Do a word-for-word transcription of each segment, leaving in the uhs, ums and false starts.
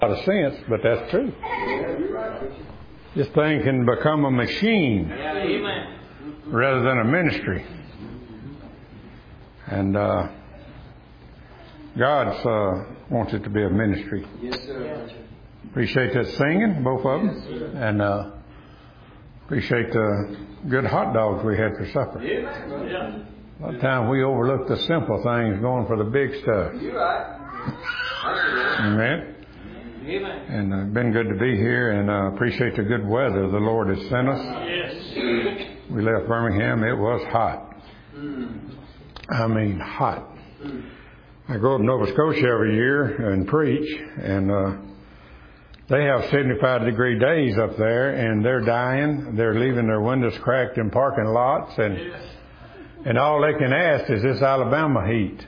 A lot of sense, but that's true. This thing can become a machine rather than a ministry. And uh, God's uh, wants it to be a ministry. Yes, sir. Appreciate that singing, both of them. Yes, and uh, appreciate the good hot dogs we had for supper. Yeah. A lot of times we overlook the simple things going for the big stuff. You're right. Amen. Amen. And uh, been good to be here, and uh, appreciate the good weather the Lord has sent us. Yes. We left Birmingham, it was hot. Mm. I mean hot. Mm. I go up to Nova Scotia every year and preach, and uh, they have seventy-five degree days up there, and they're dying. They're leaving their windows cracked in parking lots, and Yes. and all they can ask is this Alabama heat.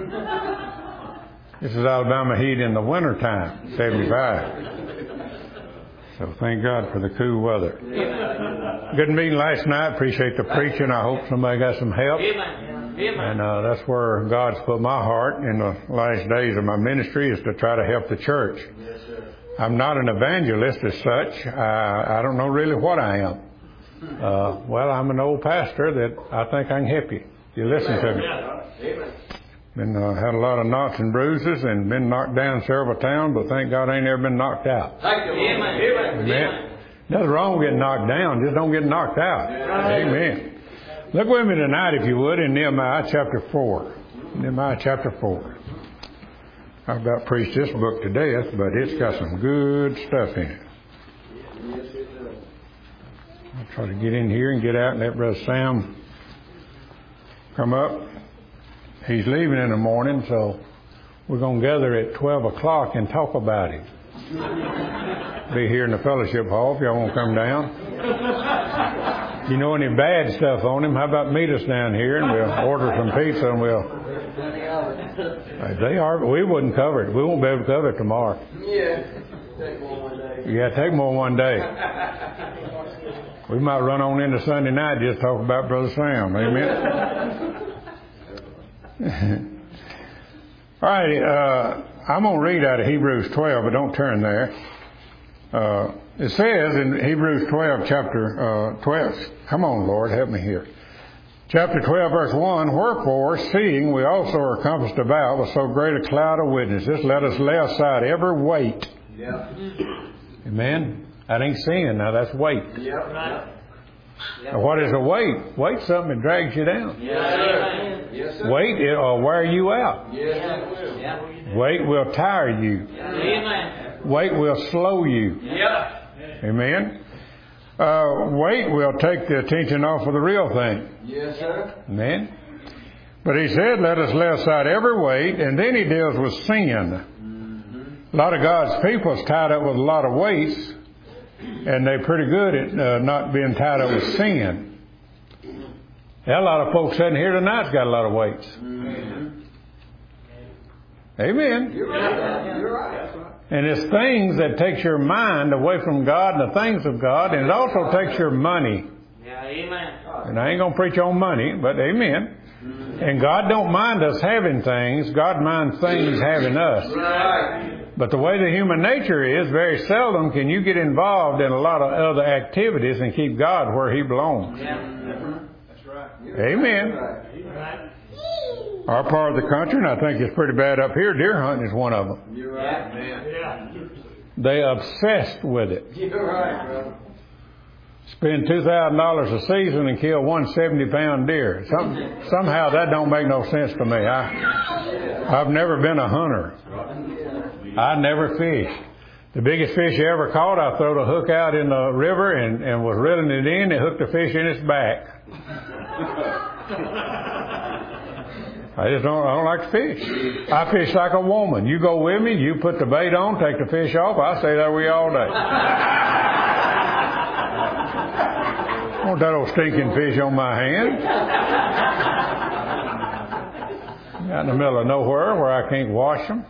This is Alabama heat in the wintertime, seventy-five. So thank God for the cool weather. Amen. Good meeting last night. Appreciate the preaching. I hope somebody got some help. Amen. Amen. And uh, that's where God's put my heart in the last days of my ministry, is to try to help the church. Yes, sir. I'm not an evangelist as such. I, I don't know really what I am. Uh, well, I'm an old pastor that I think I can help you. You listen to me. Amen. Been uh, had a lot of knocks and bruises and been knocked down several times, but thank God I ain't ever been knocked out. Thank you. Amen. Amen. Amen. Nothing wrong with getting knocked down. Just don't get knocked out. Amen. Look with me tonight, if you would, in Nehemiah chapter four. Nehemiah chapter four. I've about preached this book to death, but it's got some good stuff in it. I'll try to get in here and get out and let Brother Sam come up. He's leaving in the morning, so we're going to gather at twelve o'clock and talk about him. Be here in the fellowship hall if y'all want to come down. You know any bad stuff on him, how about meet us down here and we'll order some pizza and we'll... If they are, we wouldn't cover it. We won't be able to cover it tomorrow. Yeah. Take more one day. Yeah, take more one day. We might run on into Sunday night just talk about Brother Sam. Amen. All right, uh, I'm going to read out of Hebrews twelve, but don't turn there. Uh, it says in Hebrews twelve, chapter uh, twelve, come on, Lord, help me here. Chapter twelve, verse one, wherefore, seeing we also are compassed about with so great a cloud of witnesses, let us lay aside every weight. Yeah. Amen? That ain't sin, now that's weight. Yeah. Right. Now, what is a weight? Weight's something that drags you down. Yes, sir. Yes, sir. Weight, it'll wear you out. Yes, it will. Yeah. Weight will tire you. Amen. Weight will slow you. Yeah. Amen? Uh, weight will take the attention off of the real thing. Yes, sir. Amen? But he said, let us lay aside every weight, and then he deals with sin. Mm-hmm. A lot of God's people is tied up with a lot of weights, and they're pretty good at uh, not being tied up with sin. There are a lot of folks sitting here tonight's got a lot of weights. Mm-hmm. Amen. You're right. You're right. And it's things that takes your mind away from God and the things of God, and it also takes your money. Yeah, amen. And I ain't going to preach on money, but amen. Mm-hmm. And God don't mind us having things. God minds things having us. Right. But the way the human nature is, very seldom can you get involved in a lot of other activities and keep God where He belongs. Yeah. Mm-hmm. That's right. Amen. Right. Our part of the country, and I think it's pretty bad up here, deer hunting is one of them. You're right, man. Yeah. They obsessed with it. You're right, brother. Spend two thousand dollars a season and kill one seventy pound deer. Some, somehow that don't make no sense to me. I, I've never been a hunter. I never fished. The biggest fish I ever caught, I threw a hook out in the river and, and was reeling it in and hooked the fish in its back. I just don't, I don't like to fish. I fish like a woman. You go with me, you put the bait on, take the fish off, I stay there with you all day. I want that old stinking fish on my hand. Out in the middle of nowhere where I can't wash them.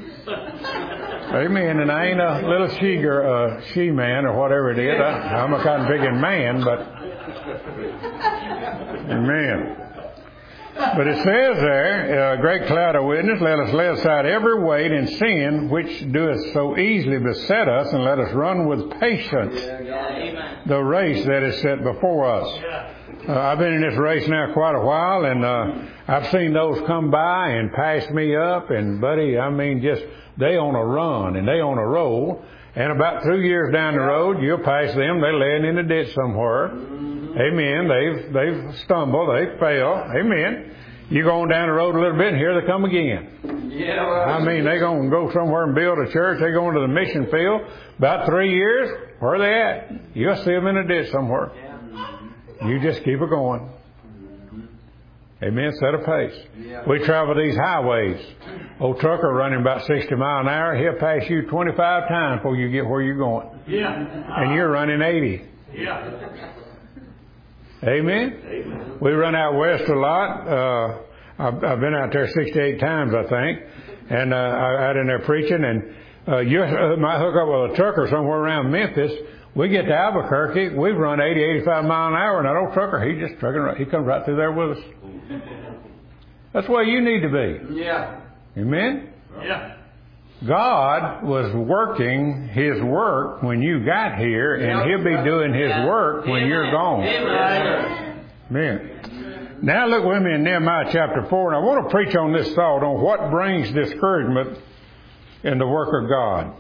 Amen. And I ain't a little she girl, uh, she man or whatever it is. I, I'm a kind of big man, but amen. But it says there, a great cloud of witness, let us lay aside every weight and sin which doeth so easily beset us, and let us run with patience the race that is set before us. Uh, I've been in this race now quite a while, and uh, I've seen those come by and pass me up, and buddy, I mean, just they on a run and they on a roll. And about two years down the road, you'll pass them. They're laying in a ditch somewhere. Amen. They've they've stumbled. They fell. Amen. You go on down the road a little bit, and here they come again. Yeah. I mean, they're going to go somewhere and build a church. They're going to the mission field. About three years, where are they at? You'll see them in a ditch somewhere. You just keep it going. Amen. Set a pace. Yeah. We travel these highways. Old trucker running about sixty miles an hour, he'll pass you twenty-five times before you get where you're going. Yeah. And you're running eighty. Yeah. Amen. Amen. We run out west a lot. Uh, I've, I've been out there sixty-eight times, I think, and uh, I out in there preaching. And uh, you uh, might hook up with a trucker somewhere around Memphis. We get to Albuquerque, we run eighty, eighty-five miles an hour, and that old trucker, he just trucking right, he comes right through there with us. That's where you need to be. Yeah. Amen? Yeah. God was working His work when you got here, and He'll be doing His work when you're gone. Amen. Now look with me in Nehemiah chapter four, and I want to preach on this thought on what brings discouragement in the work of God.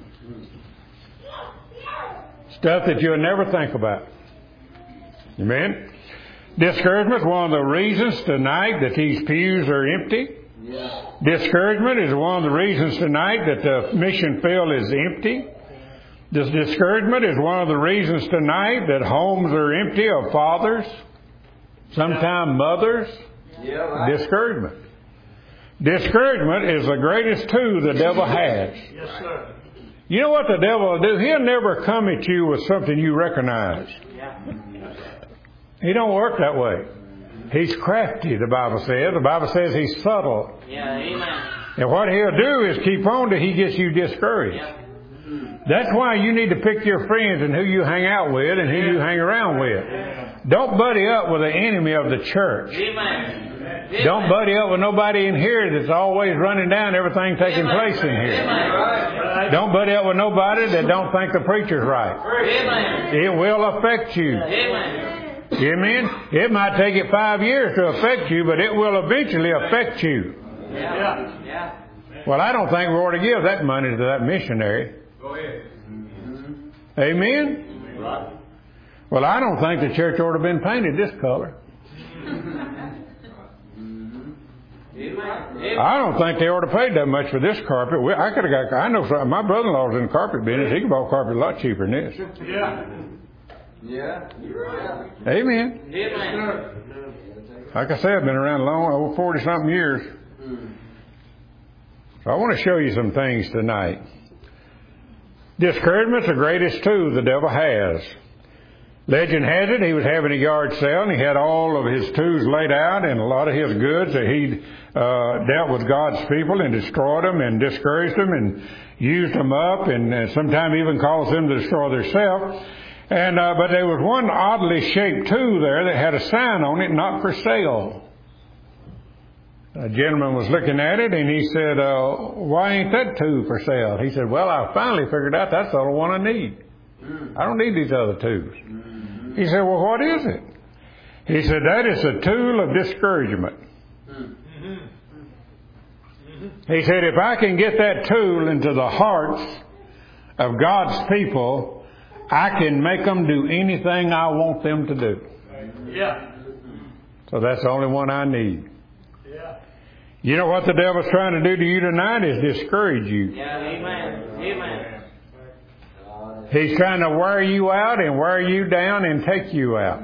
Stuff that you'll never think about. Amen? Discouragement is one of the reasons tonight that these pews are empty. Yeah. Discouragement is one of the reasons tonight that the mission field is empty. This discouragement is one of the reasons tonight that homes are empty of fathers, sometimes mothers. Yeah, right. Discouragement. Discouragement is the greatest tool the devil has. Yes, sir. You know what the devil will do? He'll never come at you with something you recognize. He don't work that way. He's crafty, the Bible says. The Bible says he's subtle. Yeah, amen. And what he'll do is keep on till he gets you discouraged. Yeah. That's why you need to pick your friends and who you hang out with and who you hang around with. Don't buddy up with the enemy of the church. Amen. Don't buddy up with nobody in here that's always running down everything taking place in here. Don't buddy up with nobody that don't think the preacher's right. It will affect you. Amen. It might take it five years to affect you, but it will eventually affect you. Well, I don't think we ought to give that money to that missionary. Go ahead. Amen. Well, I don't think the church ought to have been painted this color. I don't think they ought to pay that much for this carpet. I could have got. I know some, my brother-in-law's in the carpet business. He can buy carpet a lot cheaper than this. Yeah. Yeah. You're right. Amen. Amen. Like I said, I've been around long, over forty something years. So I want to show you some things tonight. Discouragement's the greatest tool the devil has. Legend has it he was having a yard sale and he had all of his tools laid out and a lot of his goods that he'd uh, dealt with God's people and destroyed them and discouraged them and used them up and uh, sometimes even caused them to destroy themselves. And uh, but there was one oddly shaped tool there that had a sign on it, not for sale. A gentleman was looking at it and he said, uh, why ain't that tool for sale? He said, well, I finally figured out that's the only one I need. I don't need these other tools. He said, well, what is it? He said, that is a tool of discouragement. He said, if I can get that tool into the hearts of God's people, I can make them do anything I want them to do. Yeah. So that's the only one I need. Yeah. You know what the devil's trying to do to you tonight is discourage you. Yeah, amen. Amen. He's trying to wear you out and wear you down and take you out.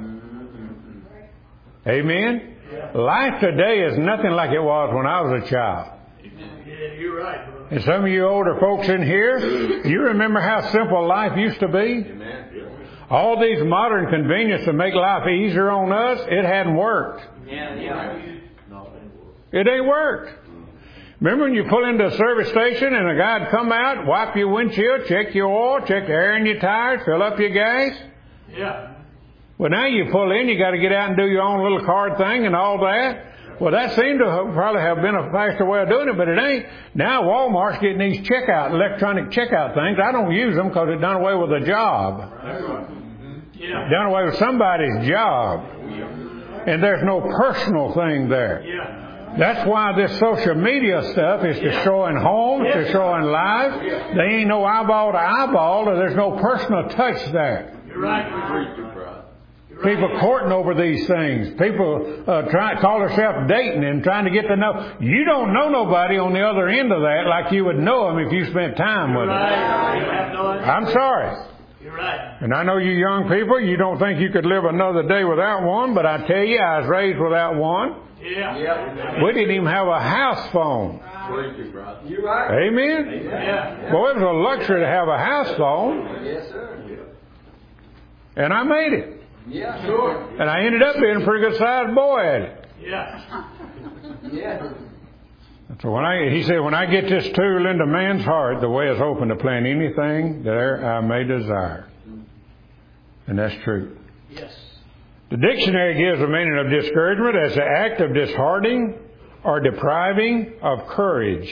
Amen? Yeah. Life today is nothing like it was when I was a child. Yeah, you're right, brother. And some of you older folks in here, you remember how simple life used to be? Amen. All these modern conveniences to make life easier on us, it hadn't worked. Yeah, yeah. It ain't worked. Remember when you pull into a service station and a guy'd come out, wipe your windshield, check your oil, check the air in your tires, fill up your gas? Yeah. Well, now you pull in, you got to get out and do your own little card thing and all that. Well, that seemed to have probably have been a faster way of doing it, but it ain't. Now Walmart's getting these checkout, electronic checkout things. I don't use them because it done away with a job. Yeah. Done away with somebody's job. And there's no personal thing there. Yeah. That's why this social media stuff is destroying homes, destroying lives. There ain't no eyeball to eyeball, or there's no personal touch there. You're right. People courting over these things. People uh, try call themselves dating and trying to get to know. You don't know nobody on the other end of that like you would know them if you spent time with them. I'm sorry. You're right. And I know you young people, you don't think you could live another day without one, but I tell you, I was raised without one. Yeah. We didn't even have a house phone. You're right. Amen? Yeah. Boy, it was a luxury to have a house phone. Yes, sir. And I made it. Yeah, sure. And I ended up being a pretty good sized boy at it. Yeah. Yeah. So when I, he said, when I get this tool into man's heart, the way is open to plant anything that I may desire. And that's true. Yes. The dictionary gives the meaning of discouragement as the act of disheartening or depriving of courage.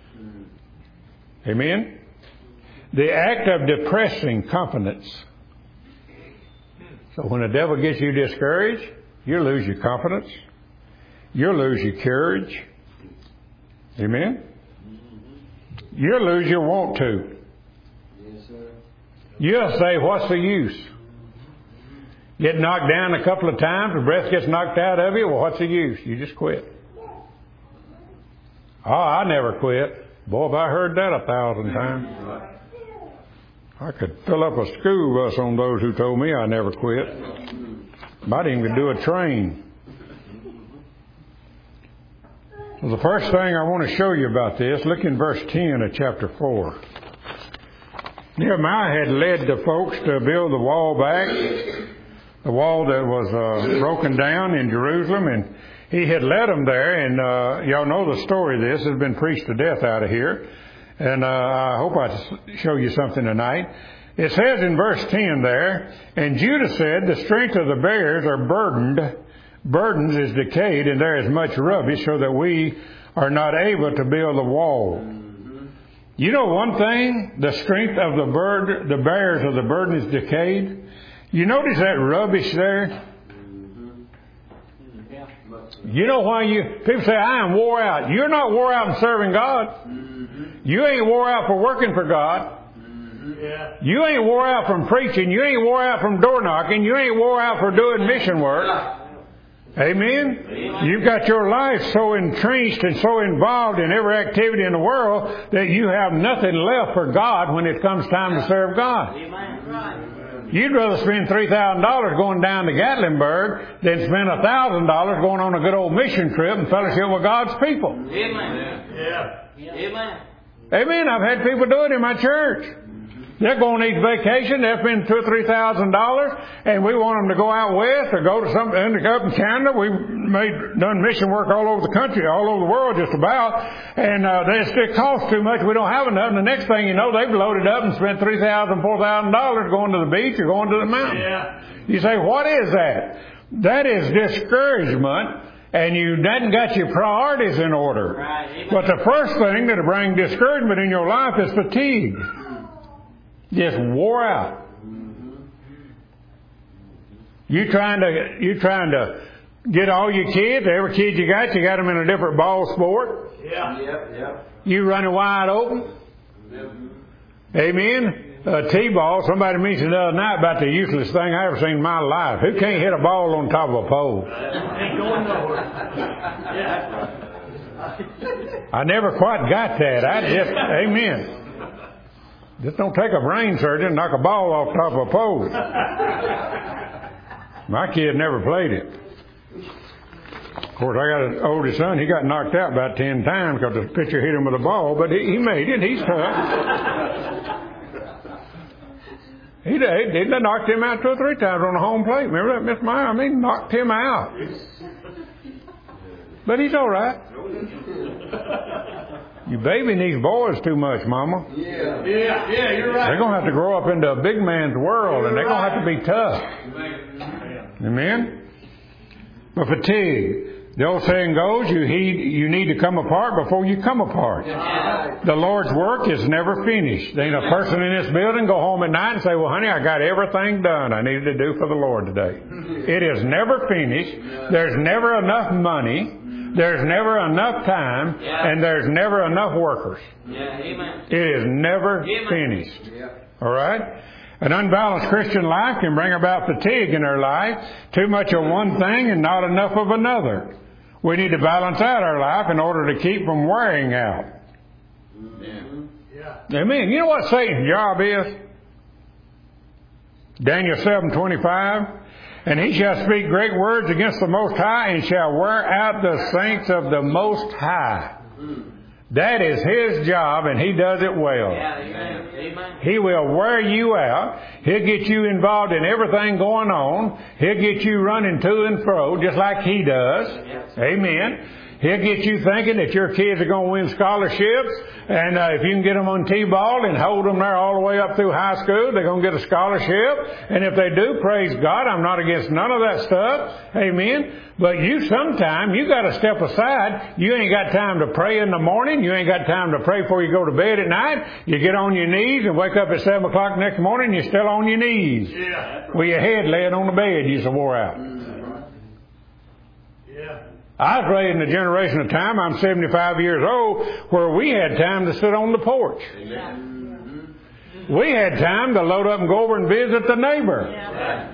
Amen? The act of depressing confidence. So when the devil gets you discouraged, you'll lose your confidence. You'll lose your courage. Amen? You'll lose your want to. Yes, sir. You'll say, what's the use? Get knocked down a couple of times, the breath gets knocked out of you, well, what's the use? You just quit. Oh, I never quit. Boy, have I heard that a thousand times. I could fill up a school bus on those who told me I never quit. Might even do a train. Well, the first thing I want to show you about this, look in verse ten of chapter four. Nehemiah had led the folks to build the wall back, the wall that was uh, broken down in Jerusalem, and he had led them there, and uh, y'all know the story of this. It's been preached to death out of here. And uh, I hope I show you something tonight. It says in verse ten there, and Judah said, the strength of the bears are burdened, burdens is decayed, and there is much rubbish, so that we are not able to build the wall. Mm-hmm. You know one thing, the strength of the bird, the bears of the burden is decayed. You notice that rubbish there? Mm-hmm. Yeah. You know why you, people say, I am wore out. You're not wore out in serving God. Mm-hmm. You ain't wore out for working for God. Mm-hmm. Yeah. You ain't wore out from preaching. You ain't wore out from door knocking. You ain't wore out for doing mission work. Amen? Amen? You've got your life so entrenched and so involved in every activity in the world that you have nothing left for God when it comes time to serve God. Amen. You'd rather spend three thousand dollars going down to Gatlinburg than spend one thousand dollars going on a good old mission trip and fellowship with God's people. Amen. Yeah. Amen. Amen. I've had people do it in my church. They're going on each vacation. They'll spend two or three thousand dollars, and we want them to go out west or go to some end up in Canada. We've made done mission work all over the country, all over the world, just about. And uh, they it costs too much. We don't have enough. And the next thing you know, they've loaded up and spent three thousand, four thousand dollars going to the beach or going to the mountain. Yeah. You say, what is that? That is discouragement. And you hadn't got your priorities in order. Right. But the first thing that'll bring discouragement in your life is fatigue. Just wore out. You trying to you trying to get all your kids, every kid you got, you got them in a different ball sport. Yeah, yeah, yeah. You running wide open. Yep. Amen. Uh, T-ball. Somebody mentioned the other night about the useless thing I ever seen in my life. Who can't hit a ball on top of a pole? Ain't going nowhere. I never quite got that. I just, amen. Just don't take a brain surgeon and knock a ball off top of a pole. My kid never played it. Of course, I got an oldest son. He got knocked out about ten times because the pitcher hit him with a ball, but he, he made it. He's tough. He did. He knocked him out two or three times on the home plate. Remember that, Miss Meyer? I mean, knocked him out. But he's all right. You babying these boys too much, Mama. Yeah, yeah, yeah, you're right. They're going to have to grow up into a big man's world, and they're going to have to be tough. Amen? But fatigue. The old saying goes, you, he, you need to come apart before you come apart. The Lord's work is never finished. There ain't a person in this building go home at night and say, well, honey, I got everything done I needed to do for the Lord today. It is never finished. There's never enough money. There's never enough time. And there's never enough workers. It is never finished. All right? An unbalanced Christian life can bring about fatigue in our life. Too much of one thing and not enough of another. We need to balance out our life in order to keep from wearing out. Yeah. Amen. You know what Satan's job is? Daniel seven twenty-five. And he shall speak great words against the Most High and shall wear out the saints of the Most High. That is his job, and he does it well. Yeah, amen. Amen. He will wear you out. He'll get you involved in everything going on. He'll get you running to and fro just like he does. Yes. Amen. He'll get you thinking that your kids are going to win scholarships, and uh, if you can get them on T-ball and hold them there all the way up through high school, they're going to get a scholarship. And if they do, praise God, I'm not against none of that stuff. Amen. But you sometime, you got to step aside. You ain't got time to pray in the morning. You ain't got time to pray before you go to bed at night. You get on your knees and wake up at seven o'clock the next morning, you're still on your knees. Yeah. With your head laying on the bed, you so wore out. Yeah. I was raised in a generation of time, I'm seventy-five years old, where we had time to sit on the porch. Amen. We had time to load up and go over and visit the neighbor. Yeah.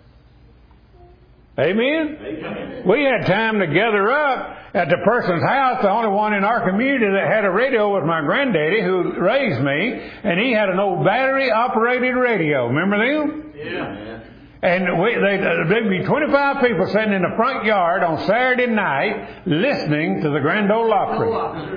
Amen? Amen? We had time to gather up at the person's house. The only one in our community that had a radio was my granddaddy who raised me, and he had an old battery-operated radio. Remember them? Yeah. And we, they, there'd be twenty-five people sitting in the front yard on Saturday night listening to the Grand Ole Opry.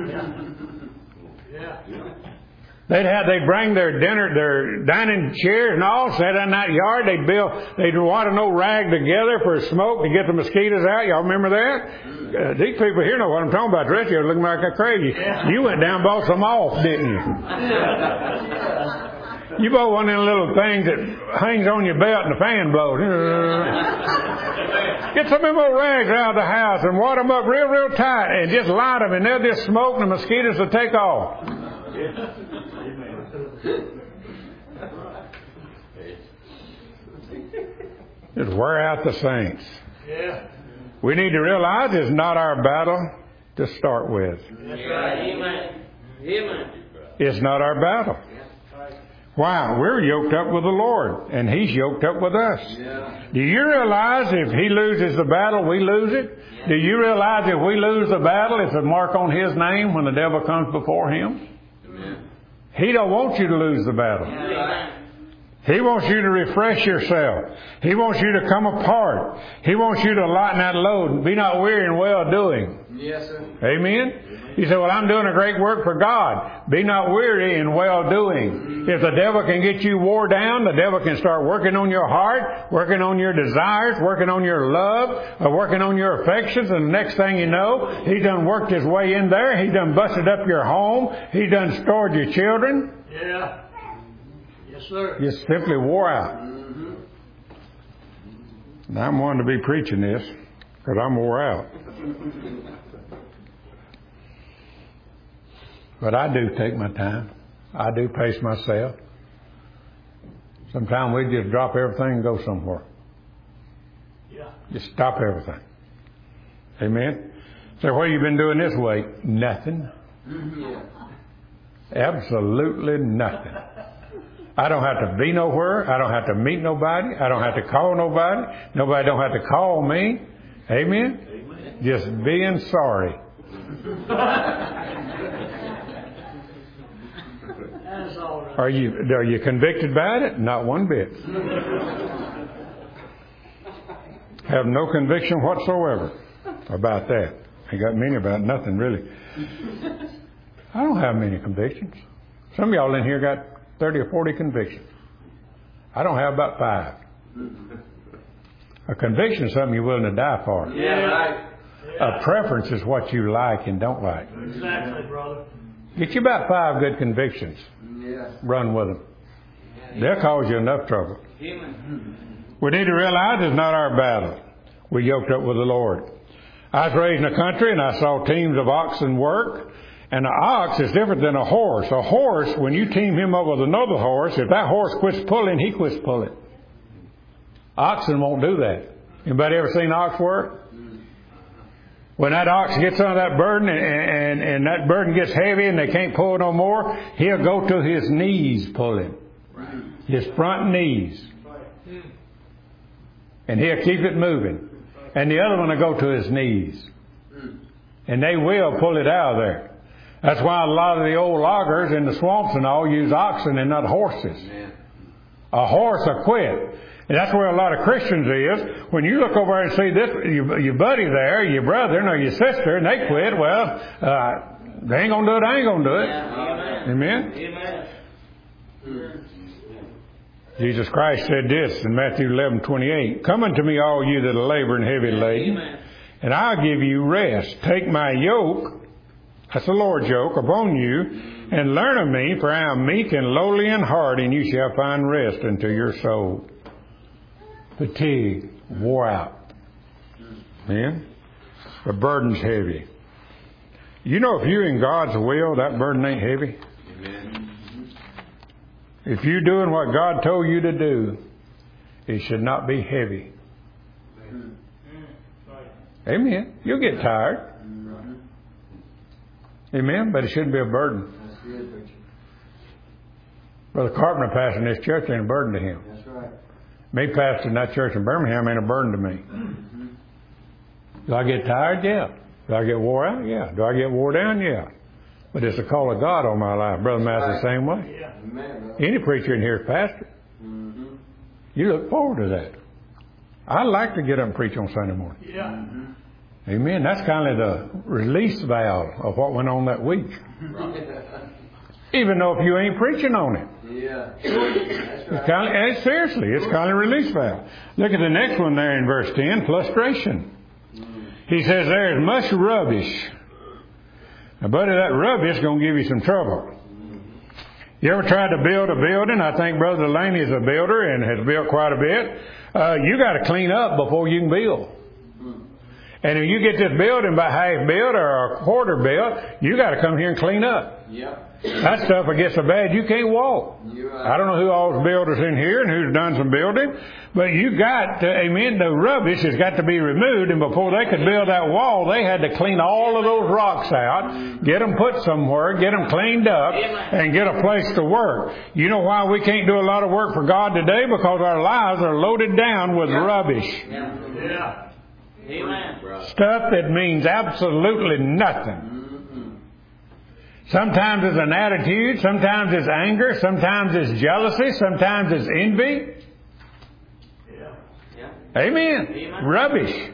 They'd have, they'd bring their dinner, their dining chairs and all, sit in that yard. They'd build, they'd wad an old rag together for smoke to get the mosquitoes out. Y'all remember that? Uh, these people here know what I'm talking about. The rest of you are looking like a crazy. You went down and bought some off, didn't you? You bought one of them little things that hangs on your belt and the fan blows. Get some of them old rags out of the house and wad them up real, real tight and just light them, and they'll just smoke and the mosquitoes will take off. Just wear out the saints. Yeah. We need to realize it's not our battle to start with. That's right. Amen. Amen. It's not our battle. Why? We're yoked up with the Lord, and He's yoked up with us. Yeah. Do you realize if He loses the battle, we lose it? Yeah. Do you realize if we lose the battle, it's a mark on His name when the devil comes before Him? Amen. He don't want you to lose the battle. Yeah. He wants you to refresh yourself. He wants you to come apart. He wants you to lighten that load. Be not weary in well-doing. Yes, sir. Amen? You say, well, I'm doing a great work for God. Be not weary in well-doing. If the devil can get you wore down, the devil can start working on your heart, working on your desires, working on your love, or working on your affections. And the next thing you know, he done worked his way in there. He done busted up your home. He done stored your children. Yeah. Yes, sir. You simply wore out. Mm-hmm. And I'm wanting to be preaching this because I'm wore out. But I do take my time. I do pace myself. Sometimes we just drop everything and go somewhere. Yeah. Just stop everything. Amen? So what have you been doing this week? Nothing. Yeah. Absolutely nothing. I don't have to be nowhere. I don't have to meet nobody. I don't have to call nobody. Nobody don't have to call me. Amen? Amen. Just being sorry. Are you are you convicted by it? Not one bit. Have no conviction whatsoever about that. I got many about nothing really. I don't have many convictions. Some of y'all in here got thirty or forty convictions. I don't have about five. A conviction is something you're willing to die for. Yeah, right. Yeah. A preference is what you like and don't like. Exactly, brother. Get you about five good convictions. Yeah. Run with them. They'll cause you enough trouble. We need to realize it's not our battle. We're yoked up with the Lord. I was raised in the country and I saw teams of oxen work. And an ox is different than a horse. A horse, when you team him up with another horse, if that horse quits pulling, he quits pulling. Oxen won't do that. Anybody ever seen an ox work? When that ox gets on that burden and, and, and that burden gets heavy and they can't pull no more, he'll go to his knees pulling. His front knees. And he'll keep it moving. And the other one will go to his knees. And they will pull it out of there. That's why a lot of the old loggers in the swamps and all use oxen and not horses. A horse will quit. And that's where a lot of Christians is. When you look over and see this, your, your buddy there, your brother or your sister, and they quit, well, uh, they ain't going to do it, I ain't going to do it. Yeah. Amen? Amen. Amen. Jesus Christ said this in Matthew eleven twenty-eight, "Come unto me, all you that are laboring heavy laden, and I'll give you rest. Take my yoke," that's the Lord's yoke, "upon you, and learn of me, for I am meek and lowly in heart, and you shall find rest unto your soul." Fatigue, wore out. Man, the burden's heavy. You know, if you're in God's will, that burden ain't heavy. Amen. If you're doing what God told you to do, it should not be heavy. Amen. Amen. You'll get tired. Amen. But it shouldn't be a burden. Brother Carpenter pastoring this church ain't a burden to him. That's right. Me pastoring that church in Birmingham ain't a burden to me. Mm-hmm. Do I get tired? Yeah. Do I get wore out? Yeah. Do I get wore down? Yeah. But it's the call of God on my life. Brother Matt's the same way. Yeah. Amen, any preacher in here is pastor. Mm-hmm. You look forward to that. I like to get up and preach on Sunday morning. Yeah. Mm-hmm. Amen. That's kind of the release valve of what went on that week. Even though if you ain't preaching on it. Yeah. That's right. It's kind of, and seriously, it's kind of release valve. Look at the next one there in verse ten, frustration. He says there is much rubbish. Now, buddy, that rubbish is going to give you some trouble. You ever tried to build a building? I think Brother Delaney is a builder and has built quite a bit. Uh, you got to clean up before you can build. And if you get this building by half built or a quarter built, you got to come here and clean up. Yep. That stuff will get so bad you can't walk. Right. I don't know who all the builders in here and who's done some building, but you got to, amen, the rubbish has got to be removed, and before they could build that wall, they had to clean all of those rocks out, get them put somewhere, get them cleaned up, and get a place to work. You know why we can't do a lot of work for God today? Because our lives are loaded down with yeah. rubbish. Yeah. Yeah. Amen. Stuff that means absolutely nothing. Sometimes it's an attitude, sometimes it's anger, sometimes it's jealousy, sometimes it's envy. Yeah. Yeah. Amen. Amen. Rubbish.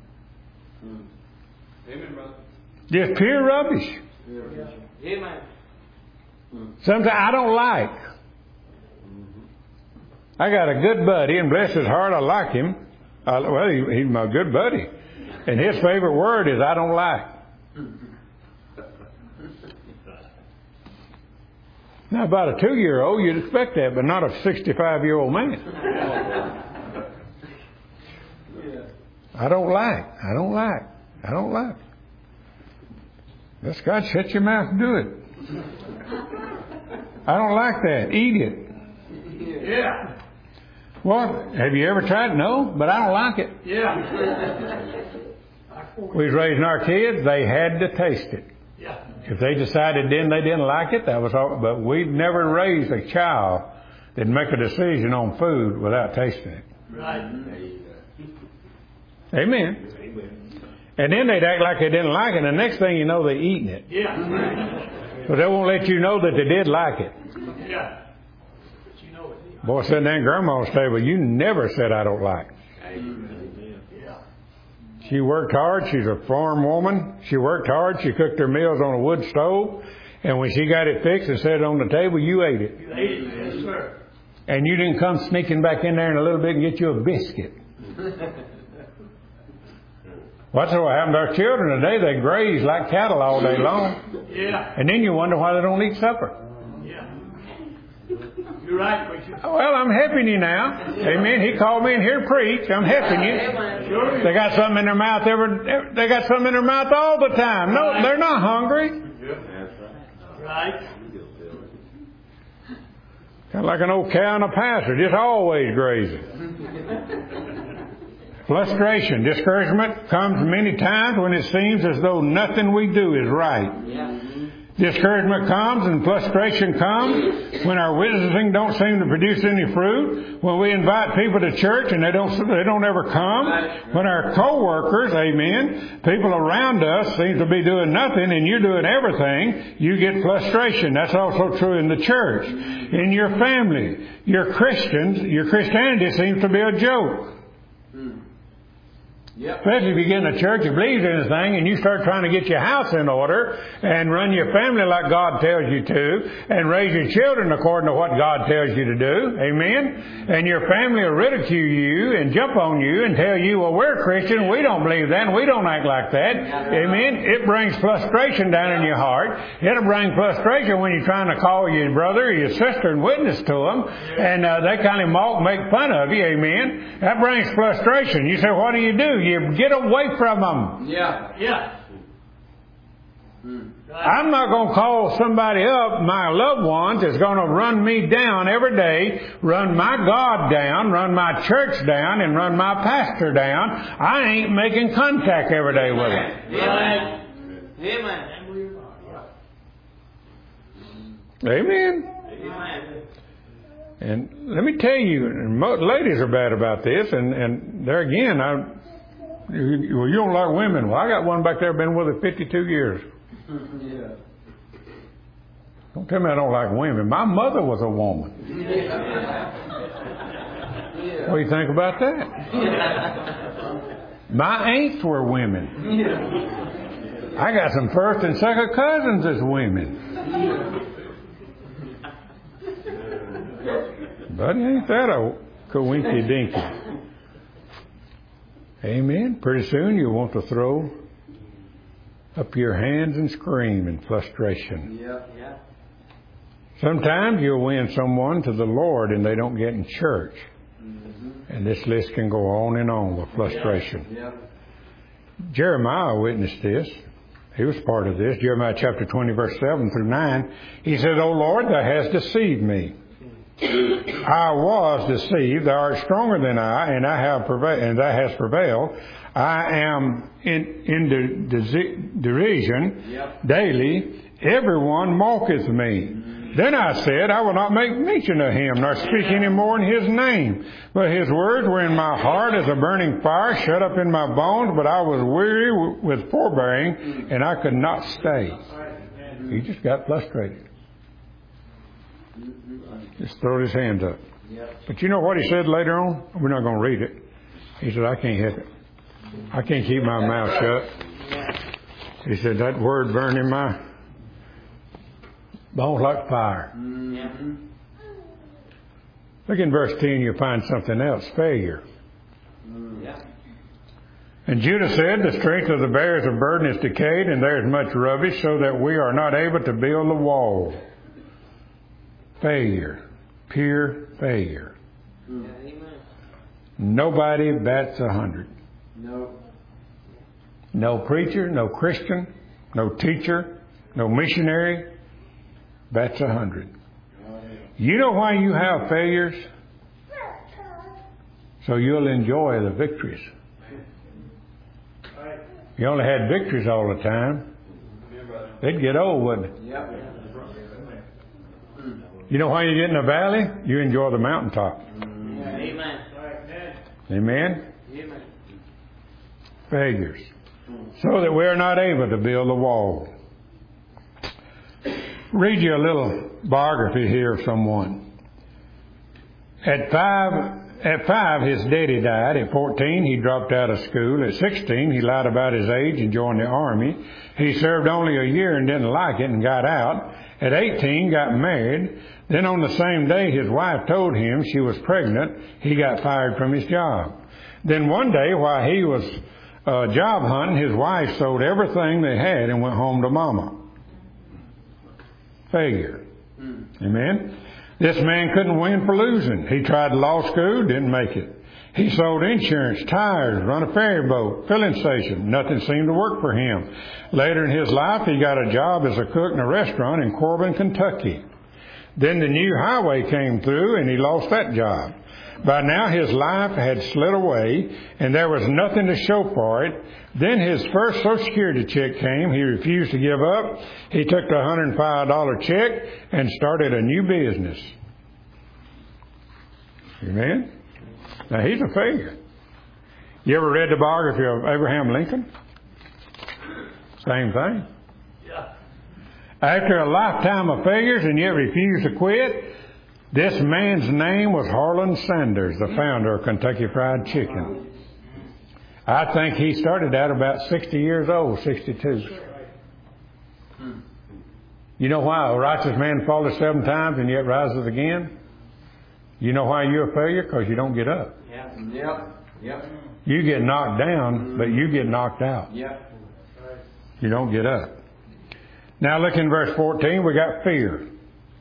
Amen, brother. Just pure rubbish. Yeah. Amen. Sometimes I don't like. I got a good buddy, and bless his heart, I like him. I, well, he, he's my good buddy. And his favorite word is I don't like. Now, about a two-year-old, you'd expect that, but not a sixty-five-year-old man. I don't like. I don't like. I don't like. That's God, shut your mouth and do it. I don't like that. Eat it. Yeah. Well, have you ever tried? No, but I don't like it. Yeah. We was raising our kids, they had to taste it. Yeah. If they decided then they didn't like it, that was all. But we'd never raised a child that'd make a decision on food without tasting it. Right. Amen. Amen. And then they'd act like they didn't like it, and the next thing you know, they're eating it. Yeah. But they won't let you know that they did like it. Yeah. But you know it. Boy, sitting there in Grandma's table, you never said I don't like. Amen. She worked hard. She's a farm woman. She worked hard. She cooked her meals on a wood stove. And when she got it fixed and set it on the table, you ate it. You ate it, yes, sir. And you didn't come sneaking back in there in a little bit and get you a biscuit. What's what happened to our children today? They graze like cattle all day long. Yeah. And then you wonder why they don't eat supper. Yeah. You're right, preacher. Well, I'm helping you now. Amen. He called me in here to preach. I'm helping you. Sure. They got something in their mouth every, they got something in their mouth all the time. No, they're not hungry. Right. Kind of like an old cow in a pasture, just always grazing. Frustration, discouragement comes many times when it seems as though nothing we do is right. Yeah. Discouragement comes and frustration comes when our witnessing don't seem to produce any fruit. When we invite people to church and they don't they don't ever come. When our co-workers, amen, people around us seem to be doing nothing and you're doing everything, you get frustration. That's also true in the church. In your family, your Christians, your Christianity seems to be a joke. Yep. Especially if you get in a church that believes in anything and you start trying to get your house in order and run your family like God tells you to and raise your children according to what God tells you to do. Amen? And your family will ridicule you and jump on you and tell you, well, we're Christian. We don't believe that and we don't act like that. Amen? It brings frustration down in your heart. It'll bring frustration when you're trying to call your brother or your sister and witness to them and uh, they kind of mock, make fun of you. Amen? That brings frustration. You say, what do you do? You get away from them. Yeah. Yeah. Hmm. I'm not going to call somebody up, my loved ones, that's going to run me down every day, run my God down, run my church down, and run my pastor down. I ain't making contact every day with them. Amen. Amen. Amen. Amen. And let me tell you, and most ladies are bad about this, and, and there again, I, you, well, you don't like women. Well, I got one back there, been with her fifty-two years. Yeah. Don't tell me I don't like women. My mother was a woman. Yeah. What do you think about that? My aunts were women. I got some first and second cousins as women. Buddy, ain't that a coinky dinky? Amen. Pretty soon you'll want to throw up your hands and scream in frustration. Yeah. Yeah. Sometimes you'll win someone to the Lord and they don't get in church. Mm-hmm. And this list can go on and on with frustration. Yeah. Yeah. Jeremiah witnessed this. He was part of this. Jeremiah chapter twenty, verse seven through nine. He said, O Lord, thou hast deceived me. I was deceived. Thou art stronger than I, and I have prevailed, and thou hast prevailed. I am in, in de, de, derision Yep. daily. Everyone mocketh me. Then I said, I will not make mention of him, nor speak any more in his name. But his words were in my heart as a burning fire, shut up in my bones. But I was weary with forbearing, and I could not stay. He just got frustrated. Just throwed his hands up. But you know what he said later on? We're not going to read it. He said, I can't hit it. I can't keep my mouth shut. He said, that word burned in my bones like fire. Mm-hmm. Look in verse ten, you'll find something else. Failure. Yeah. And Judah said, the strength of the bearers of burden is decayed, and there is much rubbish, so that we are not able to build the wall. Failure. Pure failure. Yeah, amen. Nobody bats a hundred. No. No preacher, no Christian, no teacher, no missionary bats a hundred. You know why you have failures? So you'll enjoy the victories. If you only had victories all the time, they'd get old, wouldn't it? Yep. You know why you get in the valley? You enjoy the mountaintop. Amen. Amen? Amen. Failures. So that we are not able to build a wall. Read you a little biography here of someone. At five, at five, his daddy died. At fourteen, he dropped out of school. At sixteen, he lied about his age and joined the army. He served only a year and didn't like it and got out. At eighteen, got married. Then on the same day his wife told him she was pregnant, he got fired from his job. Then one day while he was uh, job hunting, his wife sold everything they had and went home to mama. Failure. Mm. Amen? This man couldn't win for losing. He tried law school, didn't make it. He sold insurance, tires, run a ferry boat, filling station. Nothing seemed to work for him. Later in his life, he got a job as a cook in a restaurant in Corbin, Kentucky. Then the new highway came through and he lost that job. By now his life had slid away and there was nothing to show for it. Then his first Social Security check came. He refused to give up. He took the one hundred five dollars check and started a new business. Amen? Now he's a failure. You ever read the biography of Abraham Lincoln? Same thing. Yeah. After a lifetime of failures and yet refused to quit, this man's name was Harlan Sanders, the founder of Kentucky Fried Chicken. I think he started out about sixty years old, sixty-two. You know why a righteous man falleth seven times and yet rises again? You know why you're a failure? Because you don't get up. Yeah. Yep. Yep. You get knocked down, but you get knocked out. Yep. You don't get up. Now look in verse fourteen, we got fear.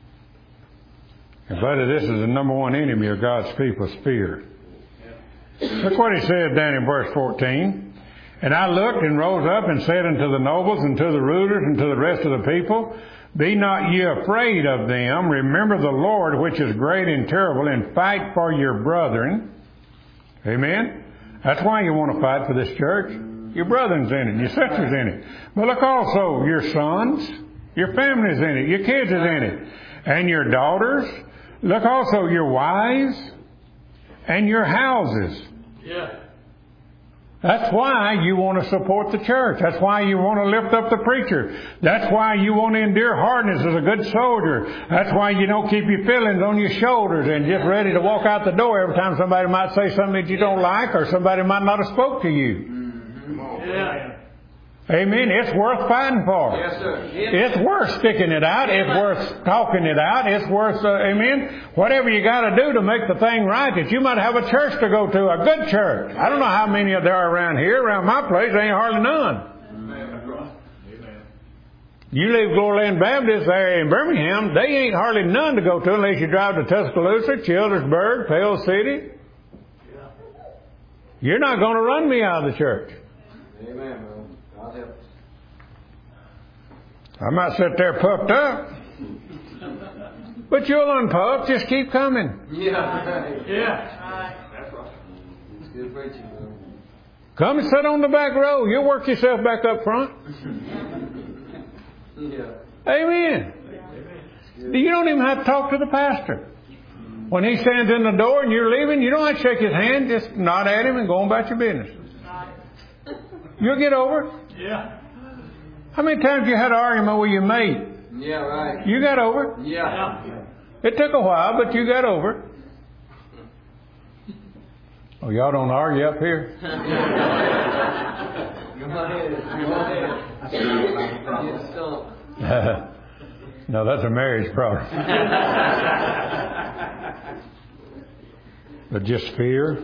And buddy, this is the number one enemy of God's people's fear. Look what he says down in verse fourteen. And I looked and rose up and said unto the nobles and to the rulers and to the rest of the people, be not ye afraid of them. Remember the Lord, which is great and terrible, and fight for your brethren. Amen? That's why you want to fight for this church. Your brethren's in it, your sister's in it. But look also, your sons, your family's in it, your kids is in it, and your daughters. Look also, your wives and your houses. Yeah. That's why you want to support the church. That's why you want to lift up the preacher. That's why you want to endure hardness as a good soldier. That's why you don't keep your feelings on your shoulders and just ready to walk out the door every time somebody might say something that you don't like or somebody might not have spoke to you. Yeah. Amen. It's worth fighting for. Yes, sir. It's worth sticking it out. It's worth talking it out. It's worth, uh, amen, whatever you got to do to make the thing right. That you might have a church to go to, a good church. I don't know how many there are around here. Around my place, there ain't hardly none. Amen. You leave Glory Land Baptist there in Birmingham, they ain't hardly none to go to unless you drive to Tuscaloosa, Childersburg, Pale City. You're not going to run me out of the church. Amen, brother. God help us. I might sit there puffed up. But you'll unpuff. Just keep coming. Yeah. Yeah. That's right. It's good preaching, brother. Come and sit on the back row. You'll work yourself back up front. Yeah. Amen. You don't even have to talk to the pastor. When he stands in the door and you're leaving, you don't have to shake his hand. Just nod at him and go on about your business. You'll get over it. Yeah. How many times you had an argument with your mate? Yeah, right. You got over it. Yeah. It took a while, but you got over it. Oh, y'all don't argue up here? Go ahead. Go ahead. Get stumped. No, that's a marriage problem. But just fear.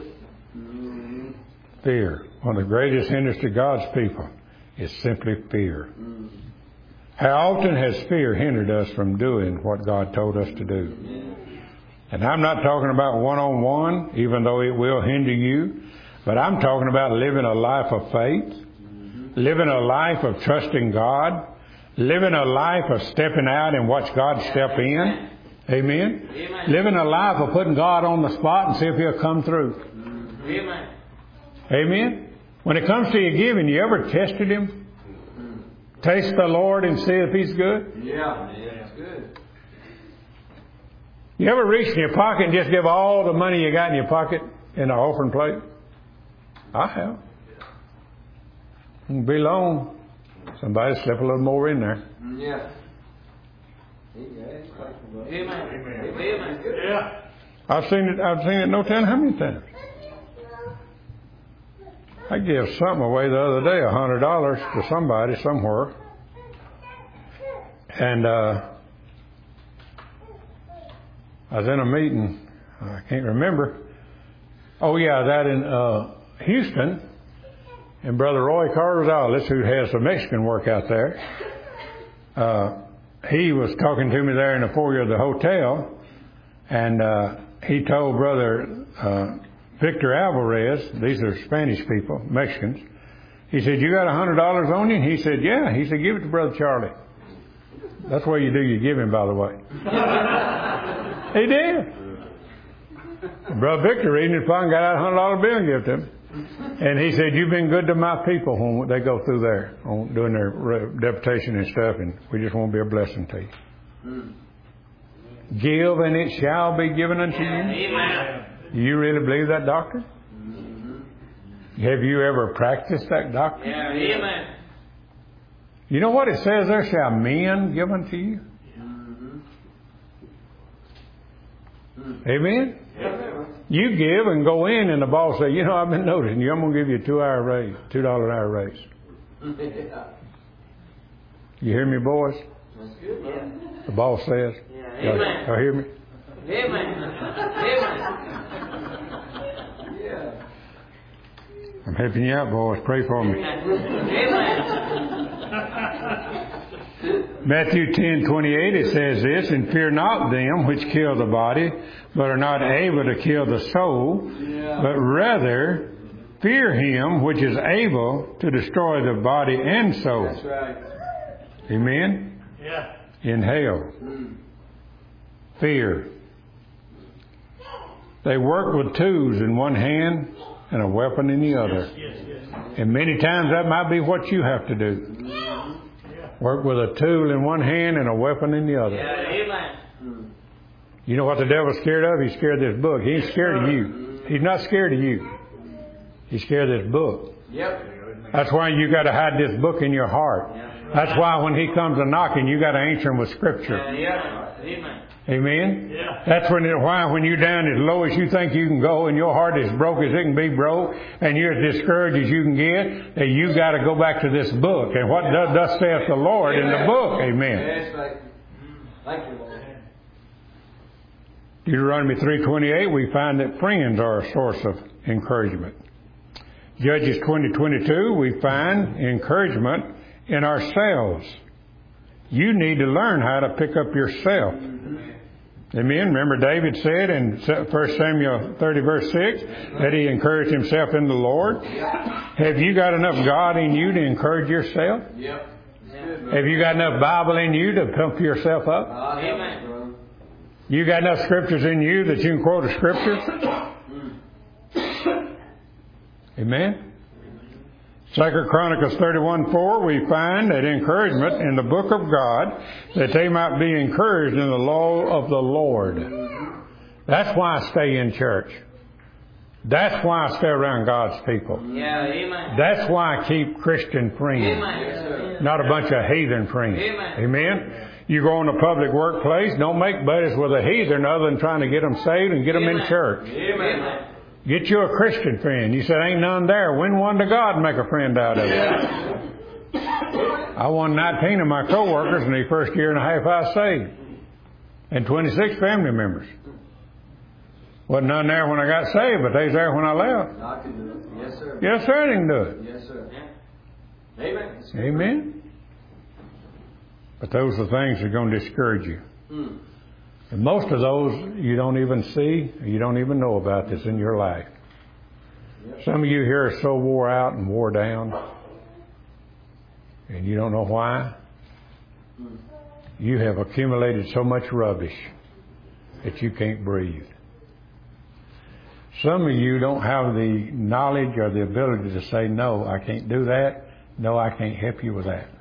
Fear. One of the greatest hinders to God's people is simply fear. How often has fear hindered us from doing what God told us to do? And I'm not talking about one-on-one, even though it will hinder you, but I'm talking about living a life of faith, living a life of trusting God, living a life of stepping out and watch God step in. Amen? Amen. Living a life of putting God on the spot and see if He'll come through. Amen. Amen? When it comes to your giving, you ever tested Him? Taste the Lord and see if He's good? Yeah. It's good. You ever reach in your pocket and just give all the money you got in your pocket in the offering plate? I have. Won't be long. Somebody slip a little more in there. Yeah. Amen. Amen. Good. Yeah. I've seen it. I've seen it no telling how many times. I gave something away the other day, a hundred dollars to somebody somewhere, and uh, I was in a meeting. I can't remember. Oh yeah, that in uh, Houston, and Brother Roy Carrizales, who has the Mexican work out there, uh, he was talking to me there in the foyer of the hotel, And uh, he told Brother uh, Victor Alvarez, these are Spanish people, Mexicans, he said, you got a hundred dollars on you? And he said, yeah. He said, give it to Brother Charlie. That's what you do your giving, by the way. He did. And Brother Victor reading his pocket, got out a hundred dollar bill and gave it to him. And he said, you've been good to my people when they go through there, on doing their deputation and stuff, and we just want to be a blessing to you. Mm. Give, and it shall be given unto you. Amen. Do you really believe that doctrine? Mm-hmm. Have you ever practiced that doctrine? Yeah, amen. You know what it says there? Shall men give unto you? Mm-hmm. Mm. Amen? Yeah. You give and go in, and the boss say, you know, I've been noticing you. I'm going to give you a two-hour raise, two dollar an hour raise. Yeah. You hear me, boys? That's good, yeah. The boss says. Yeah, y'all, amen. y'all hear me? Amen. Amen. Yeah. I'm helping you out, boys. Pray for me. Amen. Matthew ten twenty-eight, it says this, and fear not them which kill the body, but are not able to kill the soul, yeah. but rather fear him which is able to destroy the body and soul. That's right. Amen? Yeah. In hell. Mm. Fear. They work with tools in one hand and a weapon in the other. Yes, yes, yes. And many times that might be what you have to do. Work with a tool in one hand and a weapon in the other. Yeah, amen. You know what the devil's scared of? He's scared of this book. He ain't scared of you. He's not scared of you. He's scared of this book. Yep. That's why you got to hide this book in your heart. That's why when he comes a knocking, you got to answer him with Scripture. Yeah, yeah. Amen. Amen? Yeah. That's when it, why when you're down as low as you think you can go and your heart is broke as it can be broke and you're as discouraged as you can get, that you got to go back to this book. And what does thus saith the Lord in the book? Amen. Yes, right. Thank you, Lord. Deuteronomy three twenty-eight, we find that friends are a source of encouragement. Judges twenty twenty-two, we find encouragement in ourselves. You need to learn how to pick up yourself. Amen. Remember David said in First Samuel thirty verse six that he encouraged himself in the Lord. Have you got enough God in you to encourage yourself? Yep. Have you got enough Bible in you to pump yourself up? Amen. You got enough scriptures in you that you can quote a scripture? Amen. Second Chronicles thirty-one four, we find that encouragement in the book of God, that they might be encouraged in the law of the Lord. That's why I stay in church. That's why I stay around God's people. Yeah, amen. That's why I keep Christian friends, Amen. not a bunch of heathen friends. Amen. Amen. You go in a public workplace, don't make buddies with a heathen other than trying to get them saved and get them in church. Amen. Get you a Christian friend. You said, ain't none there. Win one to God and make a friend out of it. Yeah. I won nineteen of my co-workers in the first year and a half I saved. And twenty-six family members. Wasn't none there when I got saved, but they was there when I left. I can do it. Yes, sir. Yes, sir, they can do it. Yes, sir. Amen. Amen. But those are things that are going to discourage you. Hmm. And most of those you don't even see, you don't even know about this in your life. Yep. Some of you here are so wore out and wore down, and you don't know why. Hmm. You have accumulated so much rubbish that you can't breathe. Some of you don't have the knowledge or the ability to say, no, I can't do that. No, I can't help you with that.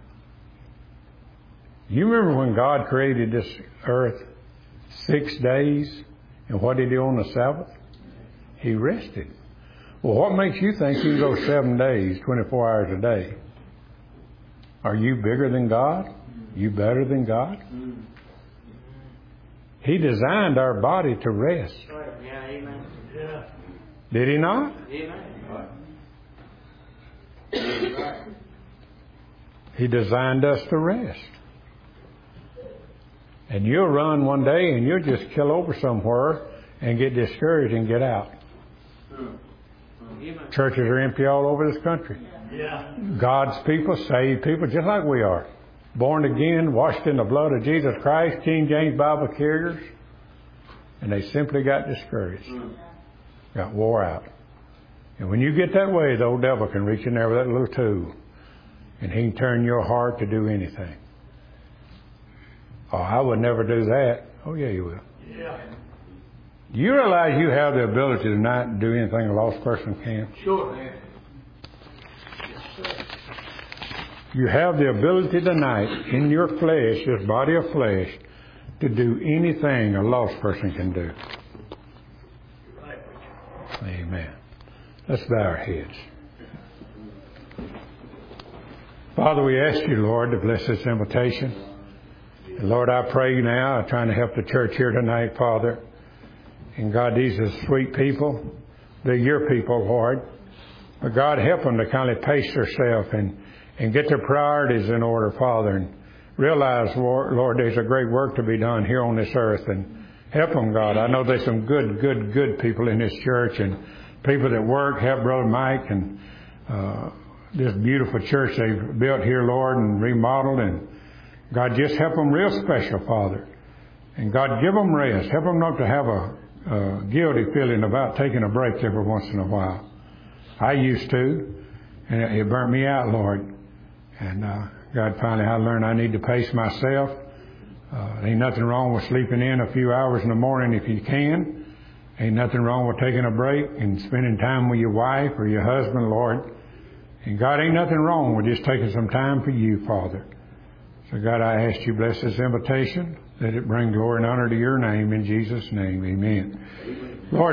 You remember when God created this earth? Six days, and what did he do on the Sabbath? He rested. Well, what makes you think you can go seven days, twenty-four hours a day? Are you bigger than God? You better than God? He designed our body to rest. Yeah, amen. Yeah. Did he not? Amen. He designed us to rest. And you'll run one day and you'll just kill over somewhere and get discouraged and get out. Churches are empty all over this country. Yeah. God's people, saved people, just like we are. Born again, washed in the blood of Jesus Christ, King James Bible carriers. and they simply got discouraged, got wore out. And when you get that way, the old devil can reach in there with that little tool, and he can turn your heart to do anything. Oh, I would never do that. Oh, yeah, you will. Yeah. Do you realize you have the ability tonight to do anything a lost person can? Sure, man. You have the ability tonight in your flesh, this body of flesh, to do anything a lost person can do. Amen. Let's bow our heads. Father, we ask you, Lord, to bless this invitation. And Lord, I pray now, I'm trying to help the church here tonight, Father. And God, these are sweet people. They're your people, Lord. But God, help them to kind of pace themselves and, and get their priorities in order, Father. And realize, Lord, Lord, there's a great work to be done here on this earth. And help them, God. I know there's some good, good, good people in this church and people that work. Help Brother Mike and uh, this beautiful church they've built here, Lord, and remodeled. And God, just help them real special, Father. And God, give them rest. Help them not to have a, a guilty feeling about taking a break every once in a while. I used to, and it, it burnt me out, Lord. And uh, God, finally I learned I need to pace myself. Uh, ain't nothing wrong with sleeping in a few hours in the morning if you can. Ain't nothing wrong with taking a break and spending time with your wife or your husband, Lord. And God, ain't nothing wrong with just taking some time for you, Father. So God, I ask you bless this invitation, that it bring glory and honor to your name in Jesus' name. Amen. Lord,